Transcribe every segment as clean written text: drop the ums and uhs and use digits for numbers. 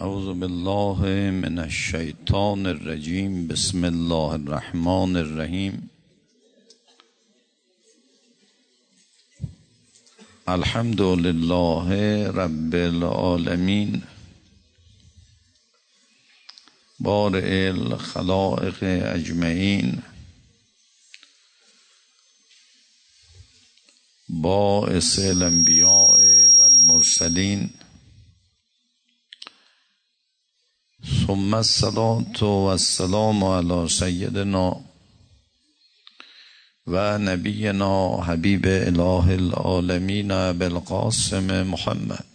اعوذ بالله من الشیطان الرجیم. بسم الله الرحمن الرحیم. الحمد لله رب العالمین بارئ الخلائق اجمعین باعث الانبیاء والمرسلین ثم الصلاة والسلام علی سیدنا و نبینا حبیب اله العالمین بالقاسم محمد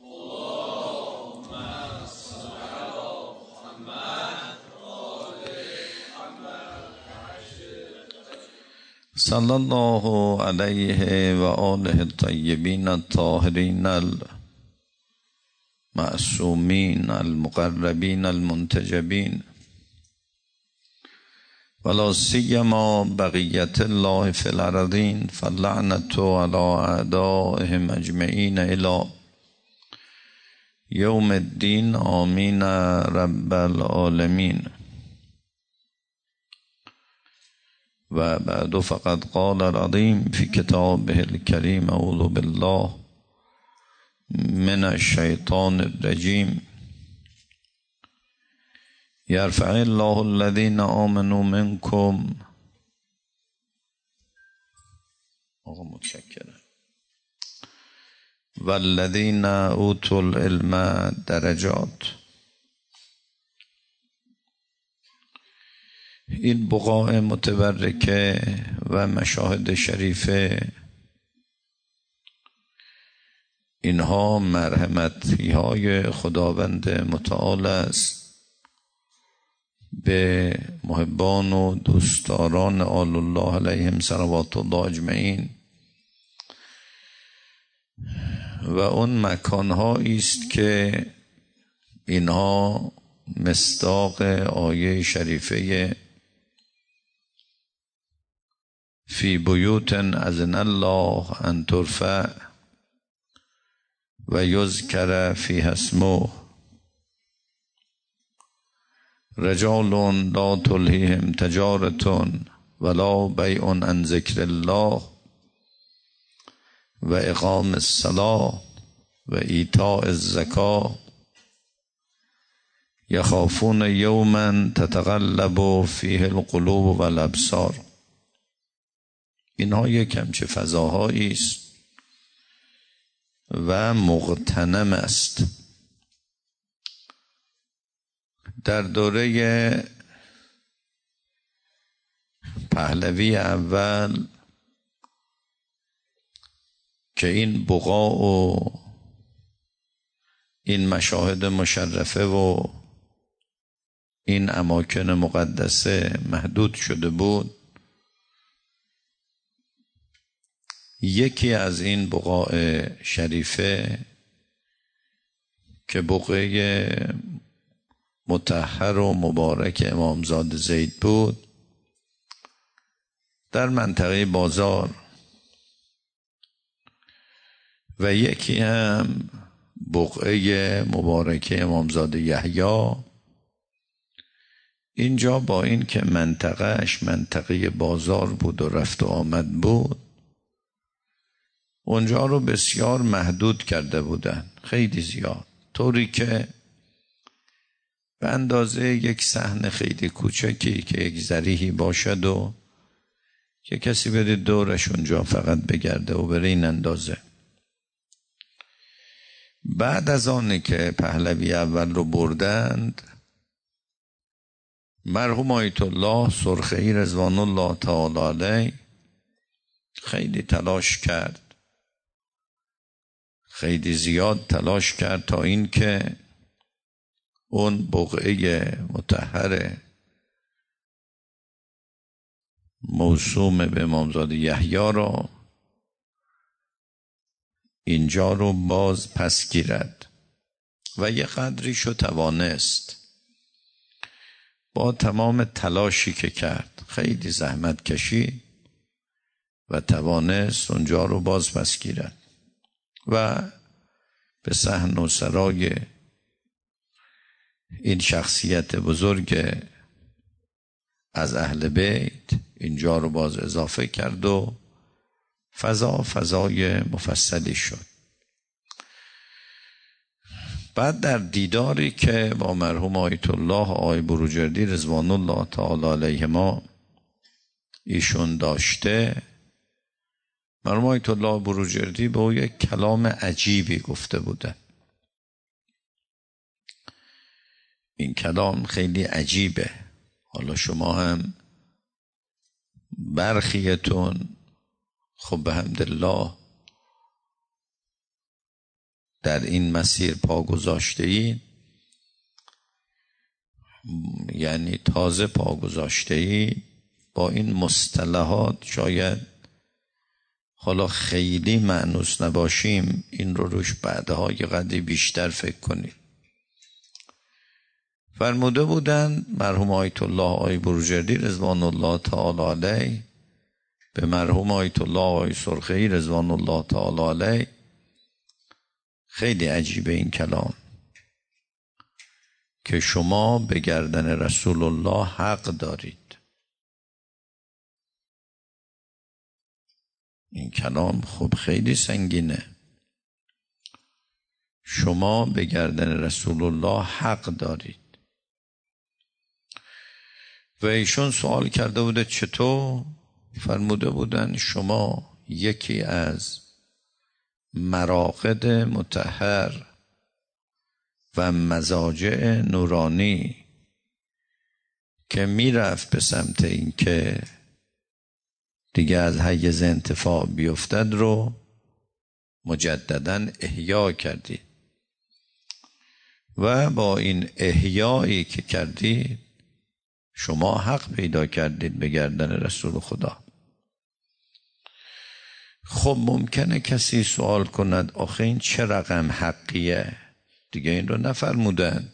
صلی الله علیه و آله الطیبین الطاهرین المعصومین المقربین المنتجبین ولا سیما بقیت الله فی الارضین فاللعنة علی اعدائهم اجمعین الی یوم الدین. آمین رب العالمین. و بعد فقد قال العظیم فی کتابه الکریم اعوذ بالله من الشیطان الرجیم. یرفع الله الذین آمنوا منکم. آقا متشکرم. والذین اوتوا العلم درجات. این بقاع متبرکه و مشاهد شریفه، اینها مرحمتی های خداوند متعال است به محبان و دوستداران آل الله علیهم صلوات الله اجمعین و اون مکانهایی است که اینها مصداق آیه شریفه فی بیوت اذن الله ان ترفع و یذکر فیها اسمه رجال لا تلهیهم تجارة ولا بیع عن ذکر الله و اقام الصلاة و ایتاء الزکاة یخافون یوما تتقلب فیه القلوب والابصار. اینها یک همچه فضاهایی است و مغتنم است. در دوره پهلوی اول که این بقاع و این مشاهد مشرفه و این اماکن مقدسه محدود شده بود، یکی از این بقاع شریفه که بقعه مطهر و مبارک امامزاده زید بود، در منطقه بازار، و یکی هم بقعه مبارک امامزاده یحیی. اینجا با این که منطقهش منطقه بازار بود و رفت و آمد بود، اونجا رو بسیار محدود کرده بودن، خیلی زیاد، طوری که به اندازه یک صحن خیلی کوچکی که یک ذریحی باشد و که کسی بره دورش اونجا فقط بگرده و بره این اندازه. بعد از آنی که پهلوی اول رو بردند، مرحوم آیت الله سرخی رضوان الله تعالی علیه خیلی تلاش کرد، خیلی زیاد تلاش کرد تا این که اون بقعه مطهر موسوم به امامزاده یحیی را اینجا رو باز پس گیرد و یه قدریشو توانست. با تمام تلاشی که کرد، خیلی زحمت کشید و توانست اونجا رو باز پس گیرد و به صحن و سرای این شخصیت بزرگ از اهل بیت اینجا رو باز اضافه کرد و فضای مفصلی شد. بعد در دیداری که با مرحوم آیت الله آقای بروجردی رضوان الله تعالی علیهما ایشون داشته، مرحوم آیت الله بروجردی به او یک کلام عجیبی گفته بوده. این کلام خیلی عجیبه. حالا شما هم برخیتون خب به حمدالله در این مسیر پا گذاشته اید، یعنی تازه پا گذاشته اید، با این مصطلحات شاید حالا خیلی مأنوس نباشیم، این رو روش بعدها یه قدری بیشتر فکر کنید. فرموده بودند مرحوم آیت الله آقای بروجردی رضوان الله تعالی علیه به مرحوم آیت الله آقای سرخی رضوان الله تعالی علیه، خیلی عجیبه این کلام، که شما به گردن رسول الله حق دارید. این کلام خب خیلی سنگینه. شما به گردن رسول الله حق دارید. و ایشون سوال کرده بوده چطور؟ فرموده بودن شما یکی از مراقد مطهر و مزاجع نورانی که میرفت به سمت این که دیگه از حیز انتفاع بیفتد رو مجدداً احیا کردید و با این احیایی که کردید شما حق پیدا کردید به گردن رسول خدا. خب ممکنه کسی سوال کند آخه این چه رقم حقیه؟ دیگه این رو نفرمودن.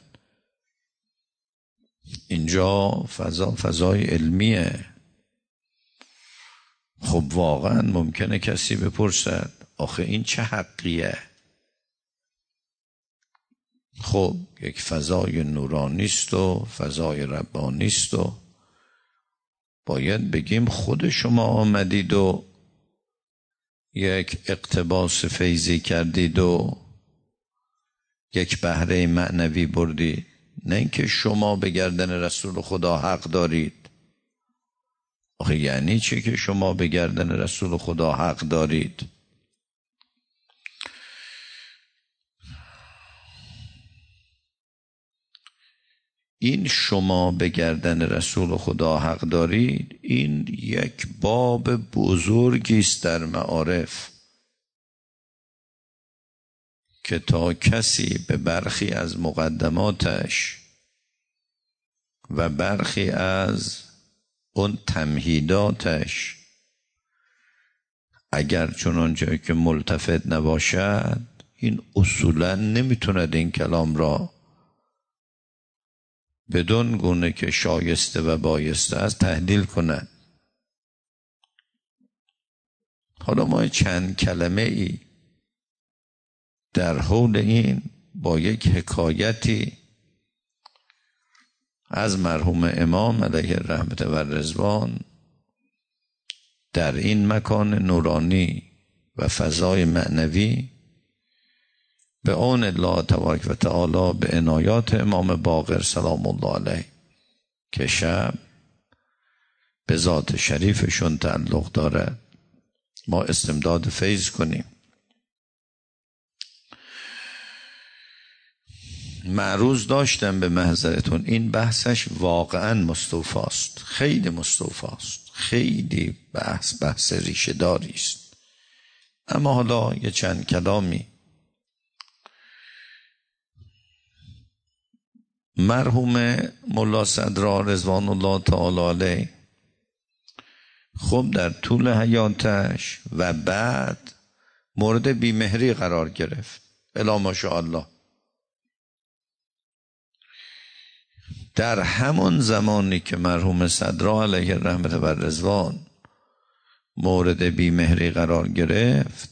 اینجا فضای علمیه. خب واقعا ممکنه کسی بپرسد آخه این چه حقیه؟ خب یک فضای نورانیست و فضای ربانیست و باید بگیم خود شما آمدید و یک اقتباس فیضی کردید و یک بهره معنوی بردید، نه اینکه شما به گردن رسول خدا حق دارید. آخه یعنی چی که شما به گردن رسول خدا حق دارید؟ این شما به گردن رسول خدا حق دارید، این یک باب بزرگی است در معارف که تا کسی به برخی از مقدماتش و برخی از اون تمهیداتش اگر چنانچه که ملتفت نباشد، این اصولا نمیتوند این کلام را بدون گونه که شایسته و بایسته است تحلیل کند. حالا ما چند کلمه ای در حول این با یک حکایتی از مرحوم امام علیه الرحمت و رضوان در این مکان نورانی و فضای معنوی به اون الله تبارک و تعالی به عنایات امام باقر سلام الله علیه که شب به ذات شریفشون تعلق دارد ما استمداد فیض کنیم. معروض داشتم به محضرتون، این بحثش واقعا مستوفاست، خیلی مستوفاست، خیلی بحث ریشه داری است. اما حالا یه چند کلامی مرحوم ملا صدرا رضوان الله تعالی علیه خب در طول حیاتش و بعد مورد بیمهری قرار گرفت الا ماشاءالله. در همون زمانی که مرحوم صدرا علیه الرحمت و رضوان مورد بیمهری قرار گرفت،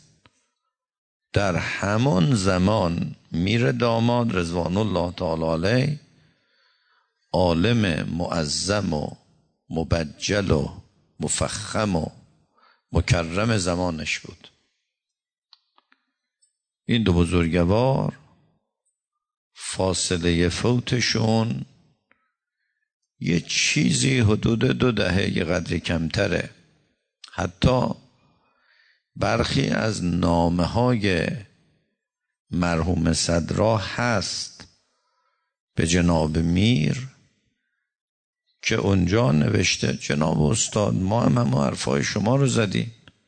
در همون زمان میر داماد رضوان الله تعالی علیه عالم معظم و مبجل و مفخم و مکرم زمانش بود. این دو بزرگوار فاصله فوتشون یه چیزی حدود 2 دهه یه قدری کمتره. حتی برخی از نامه‌های مرحوم صدرا هست به جناب میر که اونجا نوشته جناب استاد ما هم حرفای شما رو زدیم،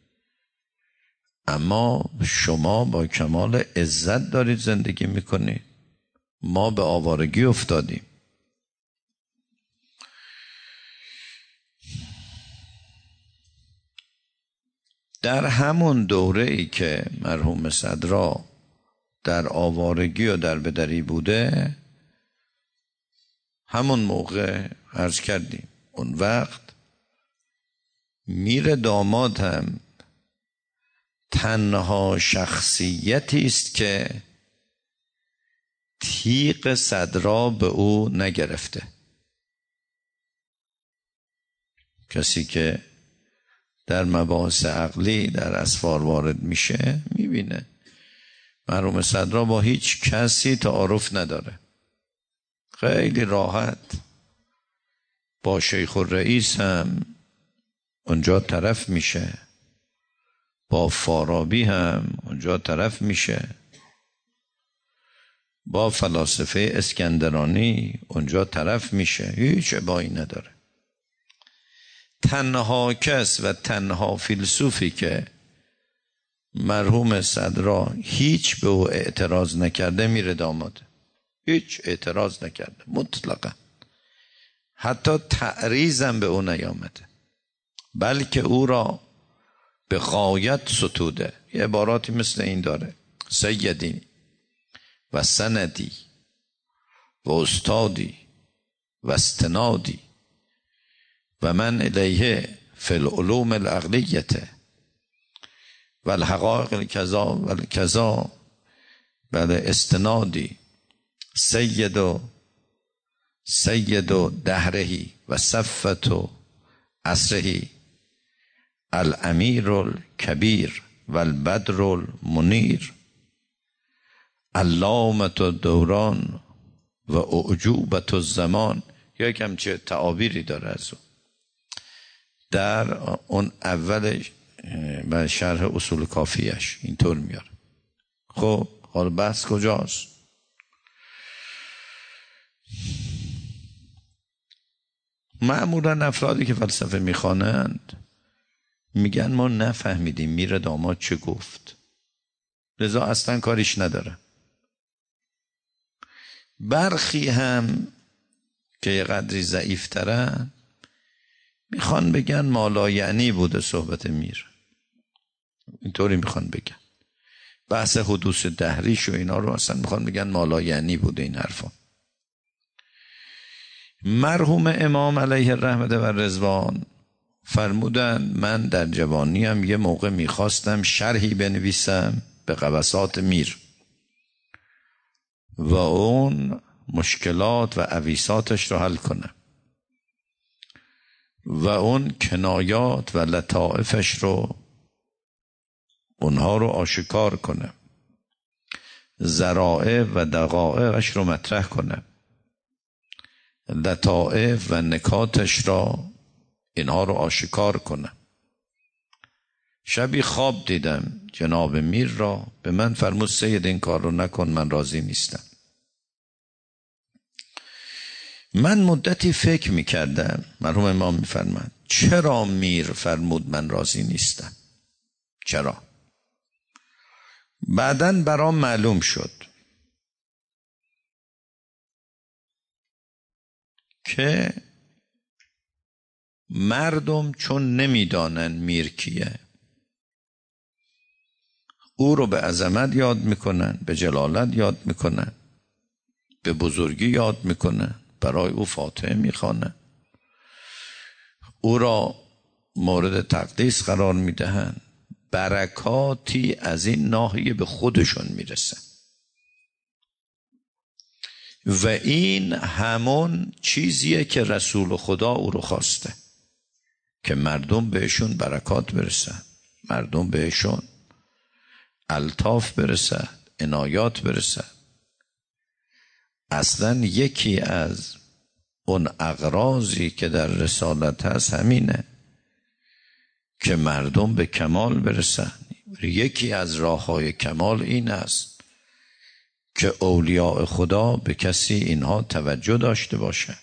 اما شما با کمال عزت دارید زندگی میکنید، ما به آوارگی افتادیم. در همون دوره ای که مرحوم صدرا در آوارگی و در بدری بوده، همون موقع عرض کردیم اون وقت میر داماد هم تنها شخصیتی است که تیغ صدرا به او نگرفته. کسی که در مباحث عقلی در اسفار وارد میشه میبینه مرحوم صدرا با هیچ کسی تعارف نداره، خیلی راحت با شیخ الرئیس هم اونجا طرف میشه، با فارابی هم اونجا طرف میشه، با فلاسفه اسکندرانی اونجا طرف میشه، هیچ ابایی نداره. تنها کس و تنها فیلسوفی که مرحوم صدرا هیچ به او اعتراض نکرده میر داماده. هیچ اعتراض نکرده مطلقا، حتی تعریضم به او نیامده، بلکه او را به غایت ستوده. یه عباراتی مثل این داره: سیدی و سندی و استادی و استنادی و من الیه فی العلوم العقلیه و الحقائق الکذا و الکذا بل استنادی سید و دهرهی و صفت و عصرهی الامیر الکبیر و البدر المنیر علامت الدوران و اعجوبت الزمان. یا کم چه تعابیری داره از اون در اون اول و شرح اصول کافیش اینطور میاره. خب حالا بحث کجاست؟ معمولا افرادی که فلسفه میخوانند میگن ما نفهمیدیم میر داماد چه گفت، لذا اصلا کاریش نداره. برخی هم که یه قدری ضعیف ترن میخوان بگن مالا یعنی بوده صحبت میر، اینطوری میخوان بگن. بحث حدوث دهریش و اینا رو اصلا میخوان بگن مالا یعنی بوده این حرفا. مرحوم امام علیه الرحمت و رضوان فرمودن من در جوانیم یه موقع میخواستم شرحی بنویسم به قبسات میر و اون مشکلات و عویساتش رو حل کنم و اون کنایات و لطائفش رو اونها رو آشکار کنم، ذرائع و دقایقش رو مطرح کنم، لطائف و نکاتش را اینها رو آشکار کنم. شبی خواب دیدم جناب میر را، به من فرمود سید این کار رو نکن، من راضی نیستم. من مدتی فکر میکردم، مرحوم امام میفرماد چرا میر فرمود من راضی نیستم، چرا؟ بعدن برام معلوم شد که مردم چون نمیدانن میر کیه او رو به عظمت یاد میکنن، به جلالت یاد میکنن، به بزرگی یاد میکنن، برای او فاتحه میخوانن، او را مورد تقدیس قرار میدهن، برکاتی از این ناحیه به خودشون میرسن. و این همون چیزیه که رسول خدا او رو خواسته که مردم بهشون برکات برسن، مردم بهشون الطاف برسن، عنایات برسن. اصلا یکی از اون اغراضی که در رسالت هست همینه که مردم به کمال برسن. یکی از راههای کمال این است که اولیاء خدا به کسی اینها توجه داشته باشه.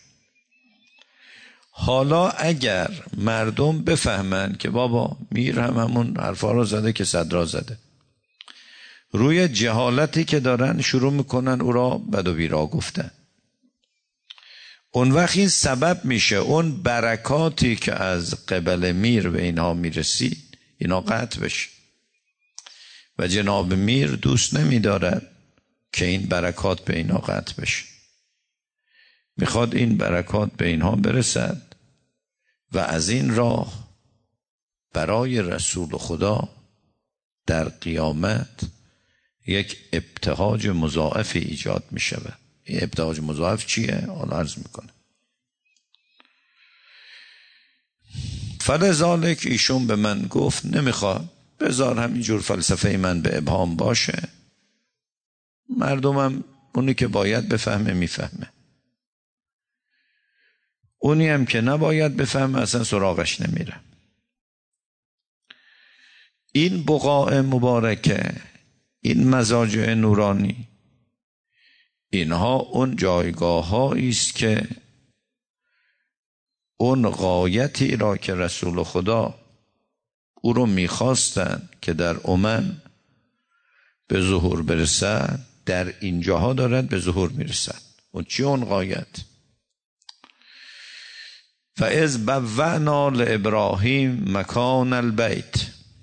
حالا اگر مردم بفهمن که بابا میر همون حرفا رو زده که صدرا زده، روی جهالتی که دارن شروع میکنن او را بد و بیرا گفتن، اون وقت این سبب میشه اون برکاتی که از قبل میر به اینها میرسید اینا قطع بشه و جناب میر دوست نمیدارد که این برکات به اینها قطع بشه، میخواد این برکات به اینها برسد و از این راه برای رسول خدا در قیامت یک ابتهاج مضاعفی ایجاد می شود. این ابتهاج مضاعف چیه؟ حالا عرض میکنه. فلذالک ایشون به من گفت نمیخواد، بذار همینجور فلسفه من به ابهام باشه، مردمم اونی که باید بفهمه میفهمه، اونی هم که نباید بفهمه اصلا سراغش نمیره. این بقاع مبارکه، این مزاجع نورانی، اینها اون جایگاه هایی است که اون غایتی را که رسول خدا او رو میخواستن که در امم به ظهور برسد در اینجاها دارد به ظهور میرسد. اون چی اون غایت؟ فاذ بوأنا لابراهیم مکان البیت.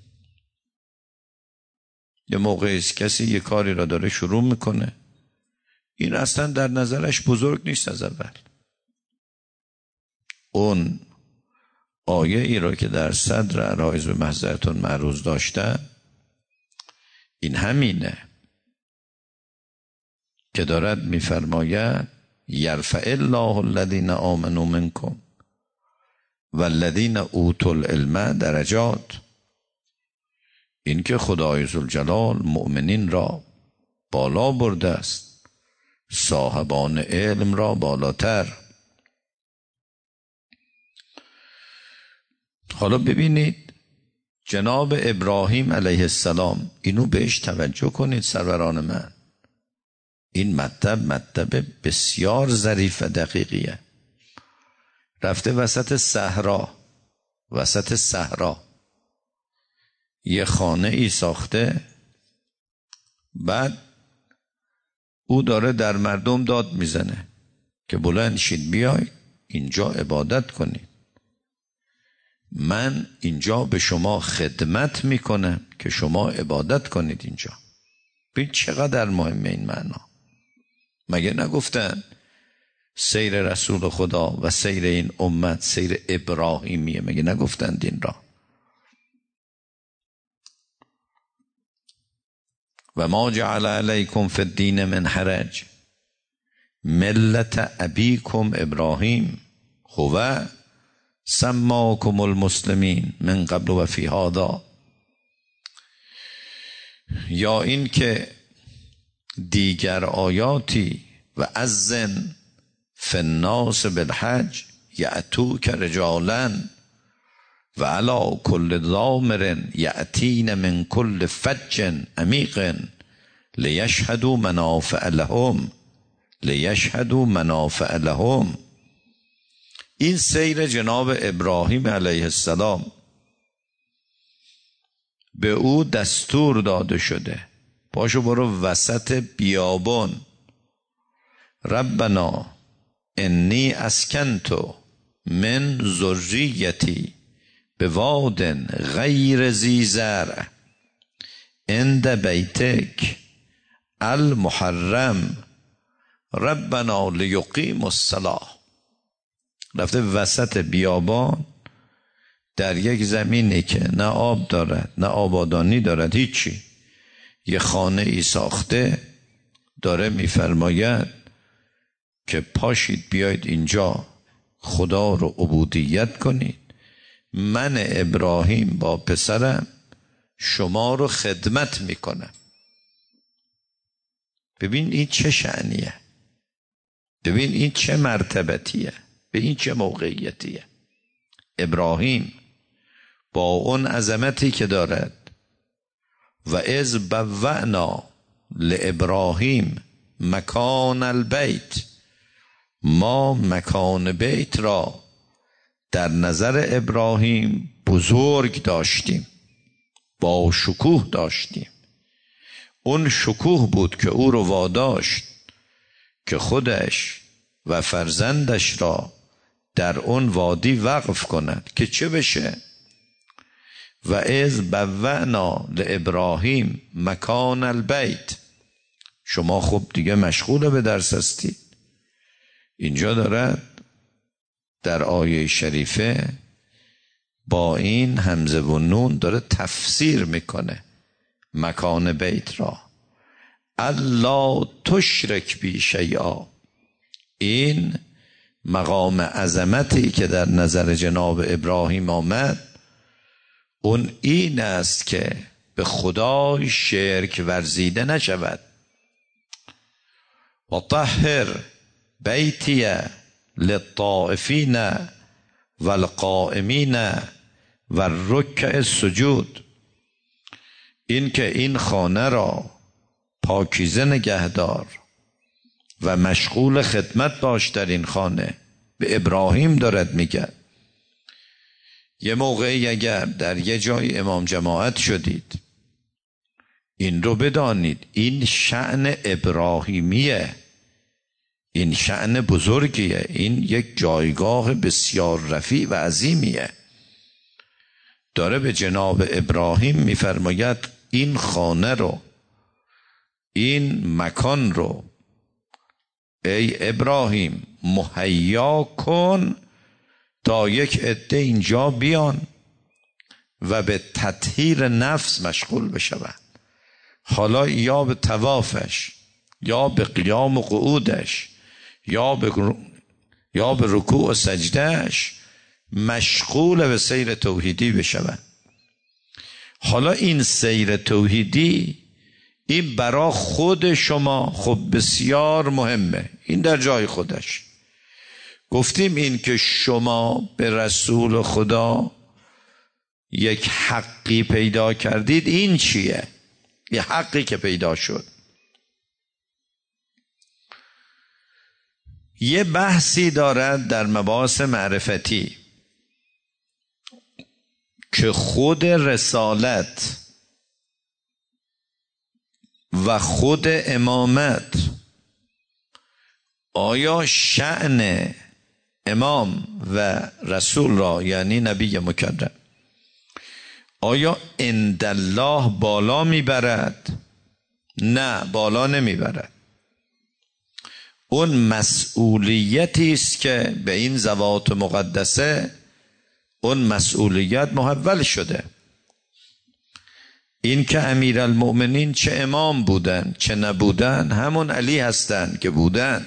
یه موقعی است کسی یه کاری را داره شروع میکنه، این اصلا در نظرش بزرگ نیست از اول. اون آیه ای را که در صدر عرایض به محضرتون معروض داشتن این همینه که دارد میفرماید یرفع الله الذین آمنوا منکم والذین اوتوا العلم درجات. این که خدای ذوالجلال مؤمنین را بالا برده است، صاحبان علم را بالاتر. حالا ببینید جناب ابراهیم علیه السلام، اینو بهش توجه کنید سروران من، این مطلب بسیار ظریف و دقیقیه. رفته وسط صحرا یه خانه ای ساخته، بعد او داره در مردم داد میزنه که بلند شید بیای اینجا عبادت کنید، من اینجا به شما خدمت میکنم که شما عبادت کنید اینجا. ببین چقدر مهمه این معنا. مگه نگفتن سیر رسول خدا و سیر این امت سیر ابراهیمیه؟ مگه نگفتند این را؟ و ما جعل علیکم فی الدین من حرج ملت ابیکم ابراهیم هو سماکم المسلمین من قبل و فی هذا. یا این که دیگر آیاتی و اذن فی الناس بالحج یأتوک رجالا و علی کل ضامر یأتین من کل فج عمیق لیشهدوا منافع لهم. این سیر جناب ابراهیم علیه السلام به او دستور داده شده، پاشو برو وسط بیابان، ربنا انی اسکنت من ذریتی بواد غیر ذی زرع عند بیتک المحرم ربنا لیقیموا الصلاة. رفته وسط بیابان در یک زمینی که نه آب دارد نه آبادانی دارد، هیچی، یه خانه ای ساخته، داره میفرماید که پاشید بیاید اینجا خدا رو عبودیت کنید، من ابراهیم با پسرم شما رو خدمت میکنم. ببین این چه شأنیه، ببین این چه مرتبتیه، به این چه موقعیتیه. ابراهیم با اون عظمتی که دارد، و اذ بوأنا لابراهیم مکان البیت، ما مکان بیت را در نظر ابراهیم بزرگ داشتیم، با شکوه داشتیم. اون شکوه بود که او رو واداشت که خودش و فرزندش را در اون وادی وقف کند که چه بشه؟ و اذ بوأنا لابراهیم مکان البیت. شما خب دیگه مشغول به درس هستید. اینجا دارد در آیه شریفه با این همزه و نون داره تفسیر میکنه مکان بیت را. الا تشرک بی شیئا. این مقام عظمتی که در نظر جناب ابراهیم آمد، اون این است که به خدای شرک ورزیده نشود. و طهر بیتی للطائفین والقائمین والرکع السجود. این که این خانه را پاکیزه نگهدار و مشغول خدمت باش در این خانه، به ابراهیم دارد میگه. یه موقعی اگر در یه جای امام جماعت شدید، این رو بدانید این شأن ابراهیمیه، این شأن بزرگیه، این یک جایگاه بسیار رفیع و عظیمیه. داره به جناب ابراهیم میفرماید این خانه رو، این مکان رو ای ابراهیم مهیا کن تا یک عده اینجا بیان و به تطهیر نفس مشغول بشوند. حالا یا به طوافش، یا به قیام و قعودش، یا به رکوع و سجدهش مشغول به سیر توحیدی بشوند. حالا این سیر توحیدی این برای خود شما خب بسیار مهمه، این در جای خودش. گفتیم این که شما به رسول خدا یک حقی پیدا کردید، این چیه؟ یه حقی که پیدا شد. یه بحثی دارد در مباحث معرفتی که خود رسالت و خود امامت، آیا شأن امام و رسول را یعنی نبی مکرم آیا عند الله بالا میبرد؟ نه، بالا نمیبرد. اون مسئولیتی است که به این ذوات مقدسه اون مسئولیت محول شده. این که امیرالمؤمنین چه امام بودن چه نبودن، همون علی هستن که بودن.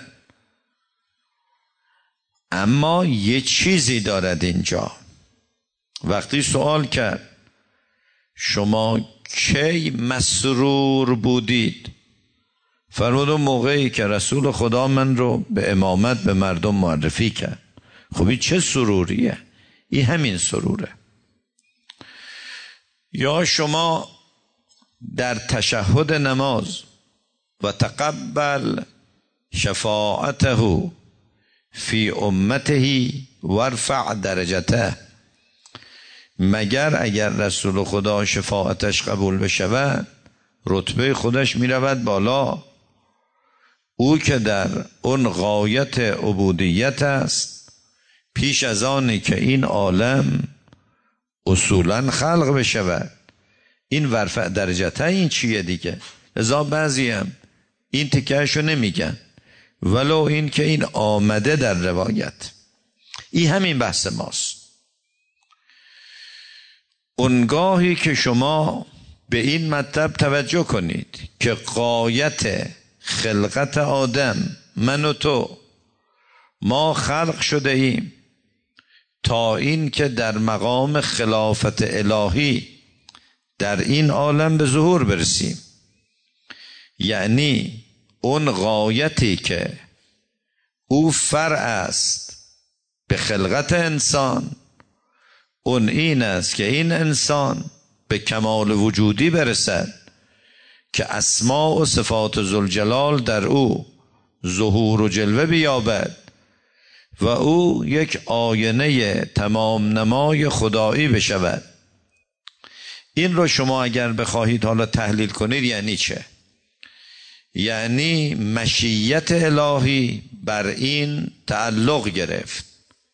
اما یه چیزی دارد اینجا. وقتی سوال کرد شما کی مسرور بودید، فرمود اون موقعی که رسول خدا من رو به امامت به مردم معرفی کرد. خب این چه سروریه؟ این همین سروره. یا شما در تشهد نماز و تقبل شفاعته فی امته وارفع درجته، مگر اگر رسول خدا شفاعتش قبول بشود رتبه خودش میرود بالا. او که در اون غایت عبودیت است، پیش از آنی که این عالم اصولا خلق بشود. این ورفع درجته این چیه دیگه؟ لذا بعضی هم این تکهشو نمیگن، ولو این که این آمده در روایت. این همین بحث ماست. اونگاهی که شما به این مطلب توجه کنید که غایت خلقت آدم من و تو ما خلق شده ایم تا این که در مقام خلافت الهی در این عالم به ظهور برسیم. یعنی اون غایتی که او فرع است به خلقت انسان، اون این است که این انسان به کمال وجودی برسد که اسماء و صفات ذوالجلال در او ظهور و جلوه بیابد و او یک آینه تمام نمای خدایی بشود. این رو شما اگر بخواهید حالا تحلیل کنید یعنی چه؟ یعنی مشیت الهی بر این تعلق گرفت،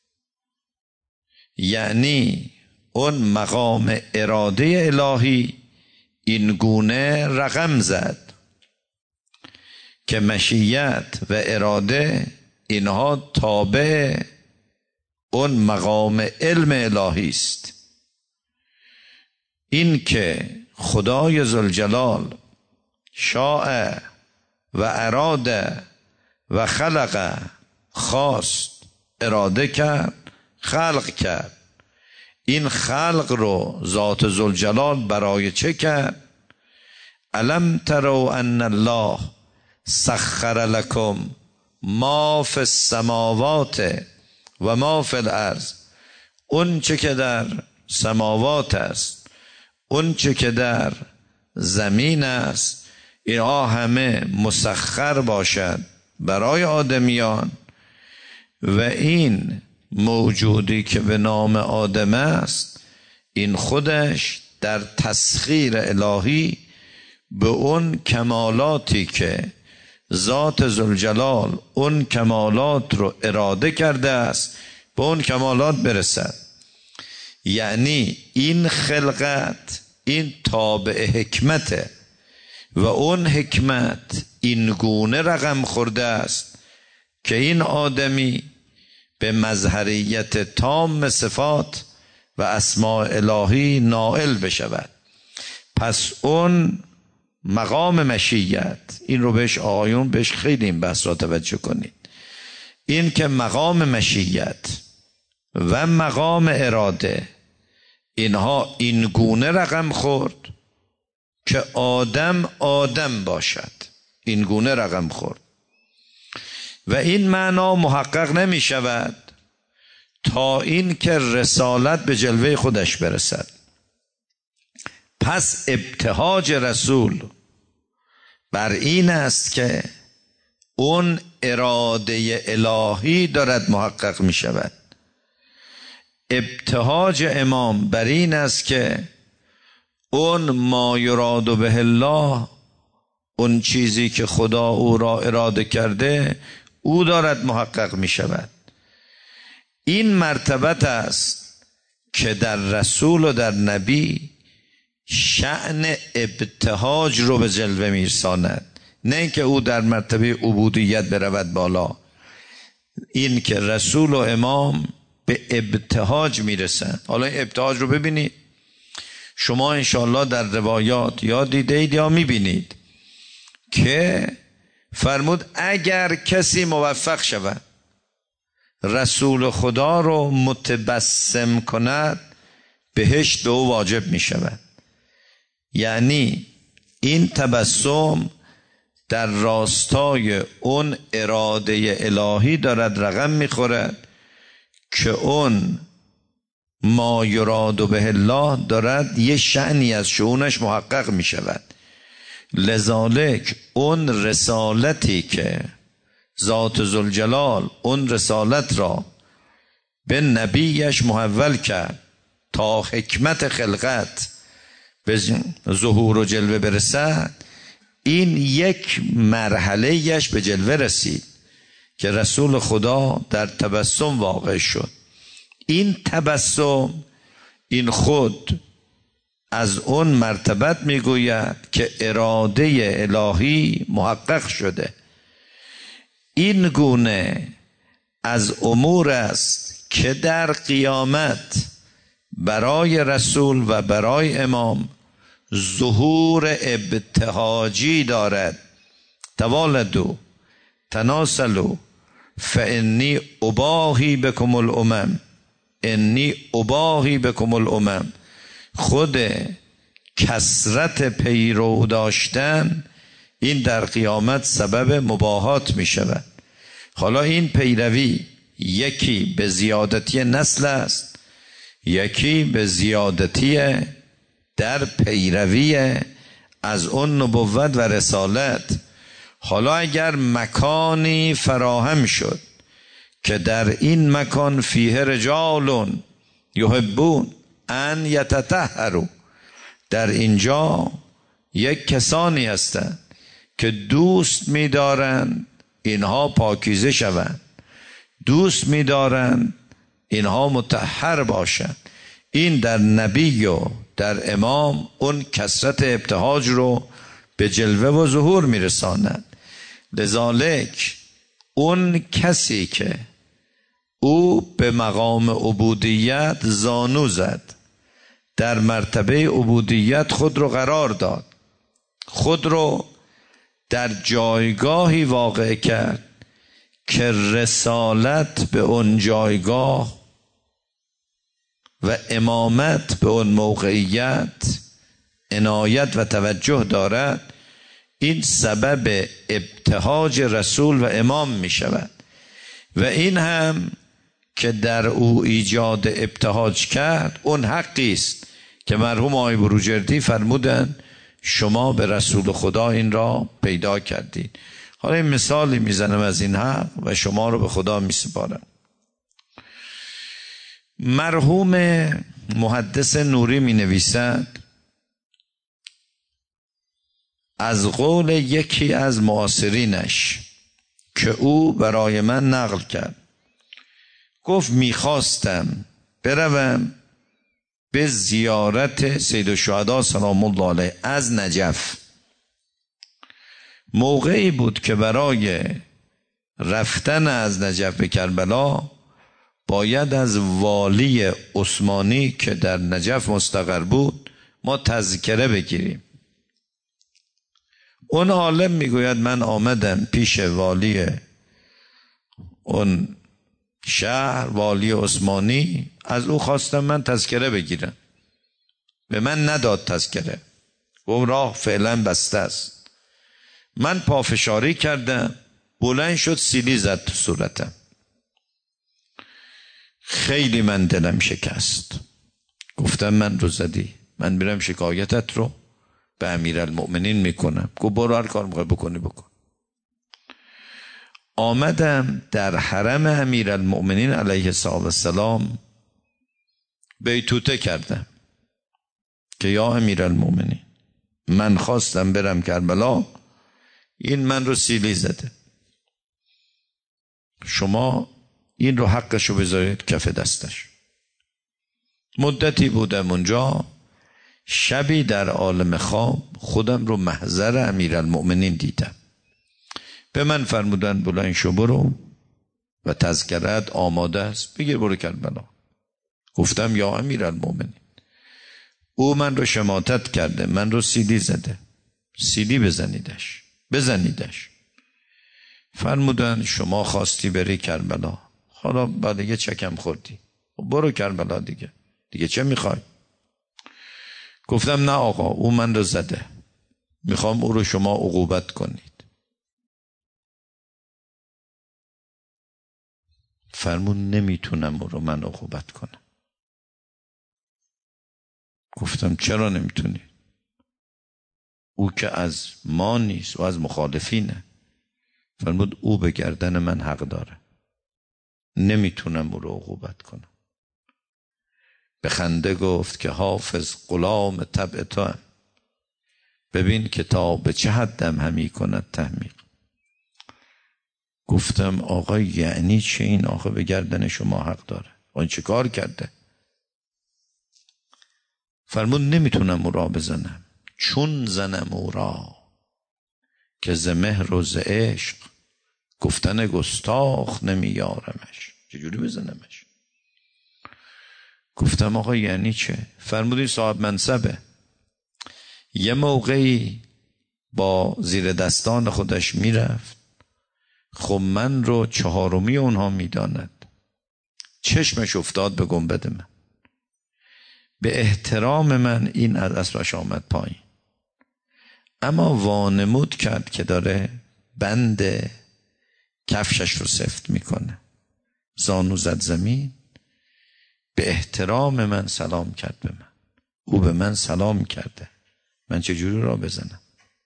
یعنی اون مقام اراده الهی این گونه رقم زد که مشیت و اراده اینها تابع اون مقام علم الهی است. این که خدای ذوالجلال شاء و اراده و خلق، خواست، اراده کرد، خلق کرد. این خلق رو ذات ذوالجلال برای چه کرد؟ الم تروا ان الله سخر لکم ما فی السماوات و ما فی الارض. اون چه که در سماوات است، اون چه که در زمین است، اینها همه مسخر باشد برای آدمیان. و این موجودی که به نام آدم است، این خودش در تسخیر الهی به اون کمالاتی که ذات ذوالجلال اون کمالات رو اراده کرده است به اون کمالات برسد. یعنی این خلقت این تابع حکمته و اون حکمت این گونه رقم خورده است که این آدمی به مظهریت تام صفات و اسماء الهی نائل بشود. پس اون مقام مشیت، این رو بهش آقایون بهش خیلی این بحث را توجه کنید، این که مقام مشیت و مقام اراده اینها این گونه رقم خورد که آدم باشد، این گونه رقم خورد. و این معنا محقق نمی شود تا این که رسالت به جلوه خودش برسد. پس ابتهاج رسول بر این است که اون اراده الهی دارد محقق می شود. ابتهاج امام بر این است که اون ما یراد به الله، اون چیزی که خدا او را اراده کرده او دارد محقق می شود. این مرتبت است که در رسول و در نبی شأن ابتهاج رو به جلوه میرساند، نه اینکه او در مرتبه عبودیت برود بالا. این که رسول و امام به ابتهاج میرسند. حالا این ابتهاج رو ببینید شما انشاءالله در روایات یا دیدید یا میبینید که فرمود اگر کسی موفق شود رسول خدا رو متبسم کند بهشت به او واجب می شود. یعنی این تبسم در راستای اون اراده الهی دارد رقم می خورد که اون ما یراد به الله دارد یه شأنی از شؤونش محقق می شود. لذالک اون رسالتی که ذات ذوالجلال اون رسالت را به نبیش محول کرد تا حکمت خلقت به ظهور و جلوه برسد، این یک مرحله یش به جلوه رسید که رسول خدا در تبسم واقع شد. این تبسم این خود از اون مرتبت میگوید که اراده الهی محقق شده. این گونه از امور است که در قیامت برای رسول و برای امام ظهور ابتهاجی دارد. توالدو تناسلو فانی اباهی بکم الامم، انی اباهی بکم الامم. خود کثرت پیرو داشتن این در قیامت سبب مباهات می شود. حالا این پیروی یکی به زیادتی نسل است، یکی به زیادتی در پیروی از اون نبوت و رسالت. حالا اگر مکانی فراهم شد که در این مکان فیه رجال یحبون ان یتطهروا، در اینجا یک کسانی هستند که دوست می‌دارند اینها پاکیزه شوند، دوست می‌دارند اینها مطهر باشند. این در نبی و در امام اون کثرت ابتهاج رو به جلوه و ظهور میرساند. لذالک اون کسی که او به مقام عبودیت زانو زد، در مرتبه عبودیت خود رو قرار داد، خود رو در جایگاهی واقع کرد که رسالت به اون جایگاه و امامت به اون موقعیت عنایت و توجه دارد، این سبب ابتهاج رسول و امام می شود. و این هم که در او ایجاد ابتهاج کرد اون حقی است که مرحوم آقای بروجردی فرمودن شما به رسول خدا این را پیدا کردید. حالا این مثالی میزنم از این حق و شما رو به خدا میسپارم. مرحوم محدث نوری می نویسد از قول یکی از معاصرینش که او برای من نقل کرد، گفت میخواستم بروم به زیارت سید الشهدا سلام الله علیه از نجف. موقعی بود که برای رفتن از نجف به کربلا باید از والی عثمانی که در نجف مستقر بود ما تذکره بگیریم. اون عالم میگوید من آمدم پیش والی اون شهر، والی عثمانی، از او خواستم من تذکره بگیرم، به من نداد تذکره، گفت راه فعلا بسته است. من پافشاری کردم، بلند شد سیلی زد تو صورتم، خیلی من دلم شکست. گفتم من رو زدی، من میرم شکایتت رو به امیرالمؤمنین میکنم. گفت برو هر کار میخوای بکنی بکن. آمدم در حرم امیرالمؤمنین علیه السلام بیتوته کردم که یا امیرالمؤمنین من خواستم برم کربلا، این من رو سیلی زده، شما این رو حقشو بذارید کف دستش. مدتی بودم اونجا، شبی در عالم خواب خودم رو محضر امیرالمؤمنین دیدم. به من فرمودن بلند شو برو و تذکرت آماده است، بگیر برو کربلا. گفتم یا امیرالمؤمنین او من رو شماتت کرده، من رو سیلی زده، سیلی بزنیدش. فرمودن شما خواستی بری کربلا، حالا بعد دیگه چکم خوردی، برو کربلا دیگه چه میخوای؟ گفتم نه آقا او من رو زده، میخوام او رو شما عقوبت کنید. فرمون نمیتونم او رو من عقوبت کنم. گفتم چرا نمیتونی؟ او که از ما نیست، او از مخالفینه. فرمود او به گردن من حق داره، نمیتونم او رو عقوبت کنم. به خنده گفت که حافظ غلام طبع تو هم، ببین که تا به چه حدم همی کند تحمیق. گفتم آقا یعنی چه این؟ آقا به گردن شما حق داره، آن چه کار کرده؟ فرمود نمیتونم او را بزنم، چون زنم او را که ز مهر و ز عشق گفتن گستاخ نمیارمش، چجوری بزنمش؟ گفتم آقا یعنی چه؟ فرمودی صاحب منصبه، یه موقعی با زیر دستان خودش میرفت خب من رو چهارمی اونها میداند. چشمش افتاد به گنبد من، به احترام من این از اسبش آمد پایین، اما وانمود کرد که داره بند کفشش رو سفت میکنه. زانو زد زمین، به احترام من سلام کرد به من. او به من سلام کرده، من چجوری را بزنم؟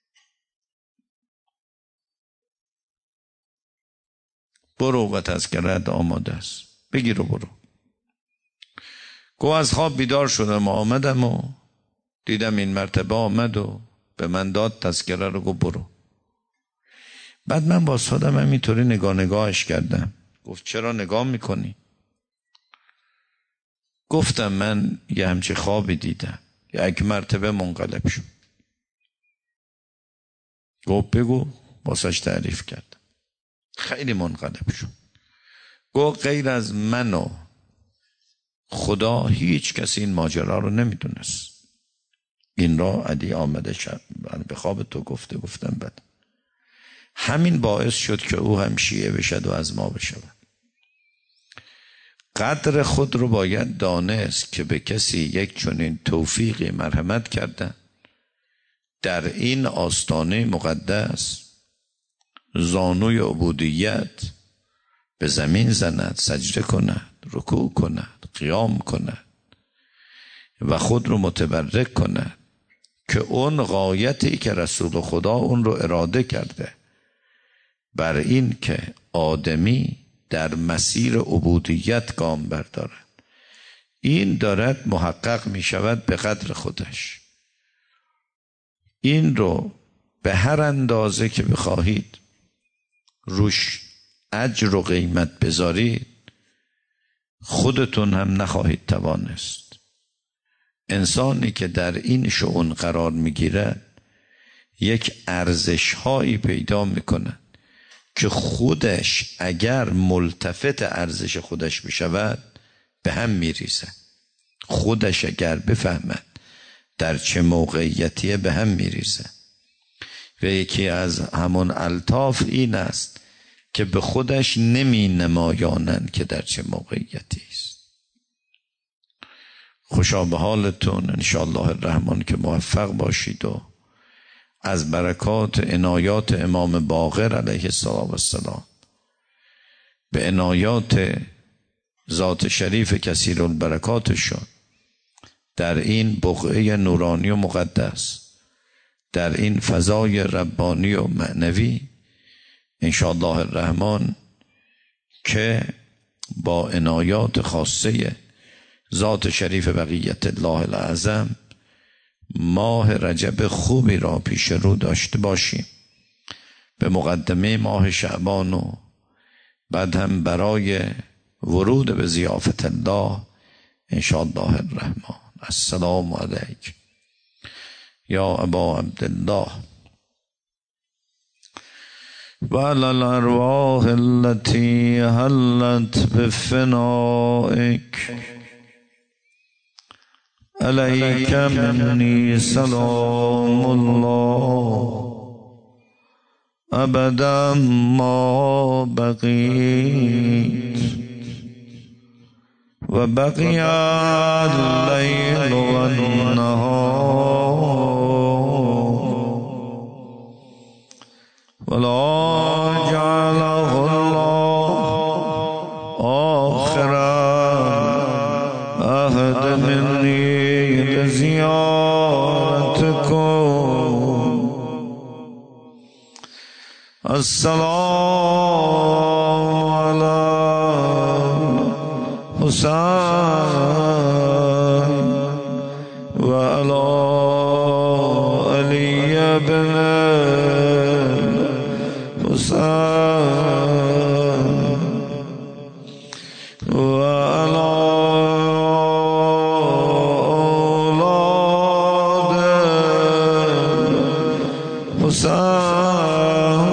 برو و تذکرت آماده است، بگیر و برو. گو از خواب بیدار شدم و آمدم و دیدم این مرتبه آمد و به من داد تذکره رو. گو برو. بعد من با صدم همینطوری نگاهش کردم. گفت چرا نگاه میکنی؟ گفتم من یه همچه خوابی دیدم، یک مرتبه منقلب شد. گفت بگو. واسش تعریف کرد. خیلی منقلب شد. گفت غیر از من و خدا هیچ کسی این ماجرا رو نمیدونست. این را علی آمده شد به خواب تو گفته. گفتم بله. همین باعث شد که او هم شیعه بشد و از ما بشود. قدر خود رو باید دانست که به کسی یک چنین توفیقی مرحمت کردن در این آستانه مقدس زانوی عبودیت به زمین زند، سجده کند، رکوع کند، قیام کند و خود رو متبرک کند که اون غایتی که رسول خدا اون رو اراده کرده بر این که آدمی در مسیر عبودیت گام بردارد، این دارد محقق می شود به قدر خودش. این رو به هر اندازه که بخواهید روش اجر و قیمت بذارید خودتون هم نخواهید توانست. انسانی که در این شؤون قرار میگیرد یک ارزش هایی پیدا میکند که خودش اگر ملتفت ارزش خودش بشود به هم میریزه. خودش اگر بفهمد در چه موقعیتیه به هم میریزه. و یکی از همون الطاف این است که به خودش نمی نمایانند که در چه موقعیتی است. خوشا به حالتون، انشاءالله الرحمن که موفق باشید و از برکات عنایات امام باقر علیه السلام به عنایات ذات شریف کثیر البرکاتشون در این بقعه نورانی و مقدس، در این فضای ربانی و معنوی انشاءالله الرحمن که با عنایات خاصه ذات شریف بقیت الله الاعظم ماه رجب خوبی را پیش رو داشته باشیم، به مقدمه ماه شعبان و بعد هم برای ورود به ضیافت الله انشاءالله الرحمن. السلام علیک یا ابا عبدالله و علی الارواح التي حلت بفنائک علیک منی سلام الله ابدا ما بقیت و بقی اللیل و النهار ولا جعله الله آخر عهد منی لزیارتکم. السلام علی حسین و علی علی بن حسین و علی اولاد حسین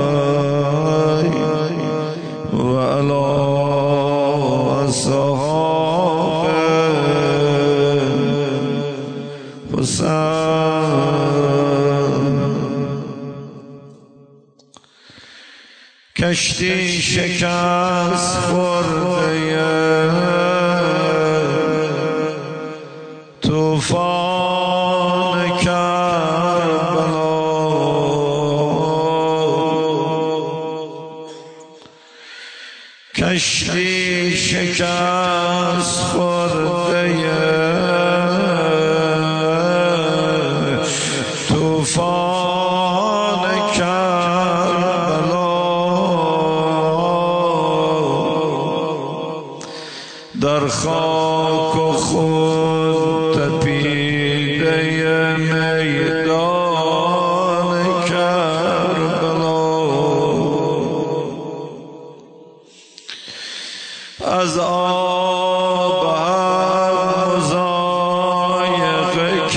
و علی اصحاب حسین. کشتی شکست خورده طوفان کربلا، کشتی شکست خورده طوفان کربلا، در خاک و خون تپیده میدان کربلا، از آب هم مضایقه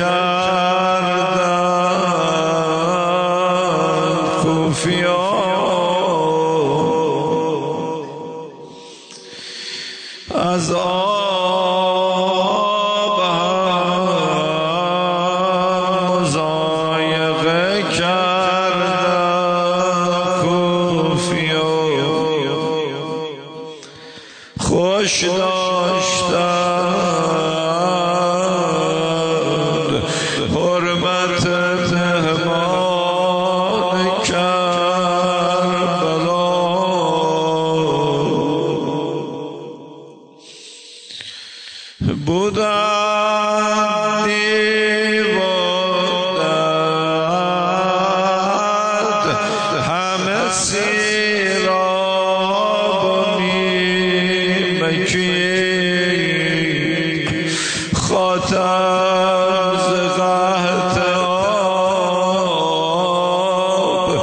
کردند کوفیان، از آب هم مضایقه کردند کوفیان، خوش داشتند حرمت مهمان کربلا، بودند دیوانند همه سیراب و نیمکی، خاطر ز قحط آب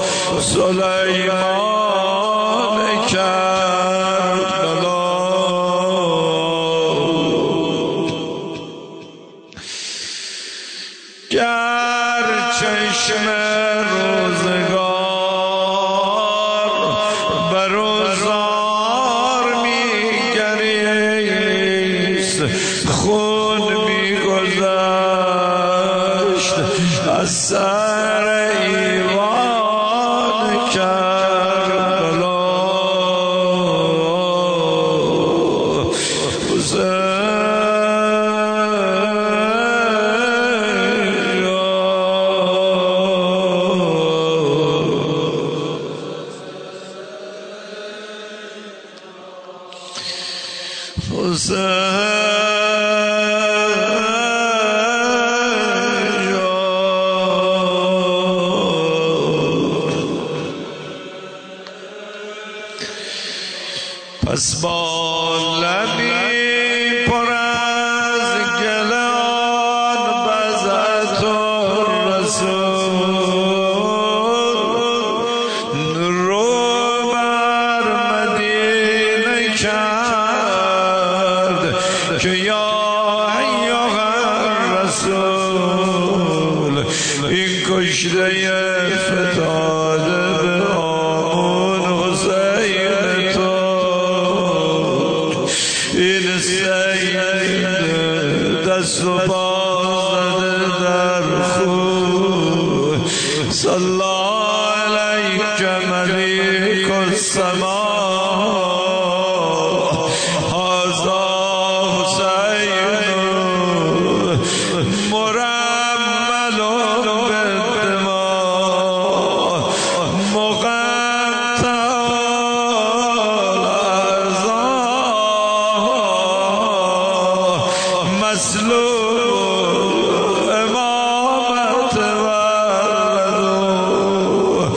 سلیمان کربلا، گر چشم روزگار بر روزار می‌گریست، خون می‌گذشت از سر ایوان کربلا، پس با لبی پر از گل آن بضعة الرسول رو بر مدینه کرد که یا ایها الرسول، این کشته فتاده به آمون حسین تو، این سید دست و پا زده در خون، صلی علیک ملیک السماء، هذا حسین مرمل بالدماء، مقطع مسلوب امامت ولدو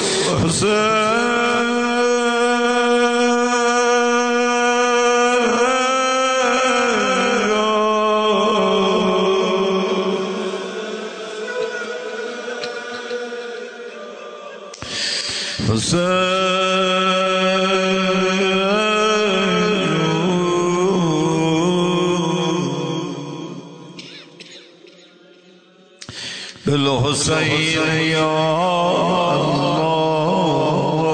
بالحسین یا الله.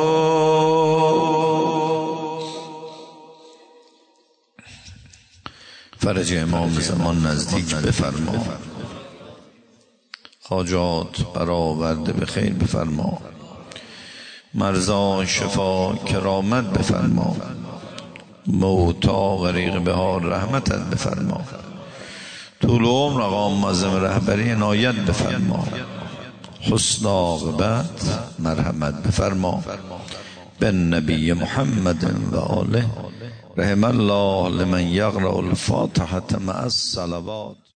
فرج امام زمان نزدیک بفرما، حاجات برآورده به خیر بفرما. مرزا شفا کرامت بفرما، موتا غریق بهار رحمتت بفرما، طول عمر آقا معظم رهبری عنایت بفرما، حسن عاقبت مرحمت بفرما. به نبی محمد و آله رحم الله لمن یقرأ الفاتحة مع الصلوات.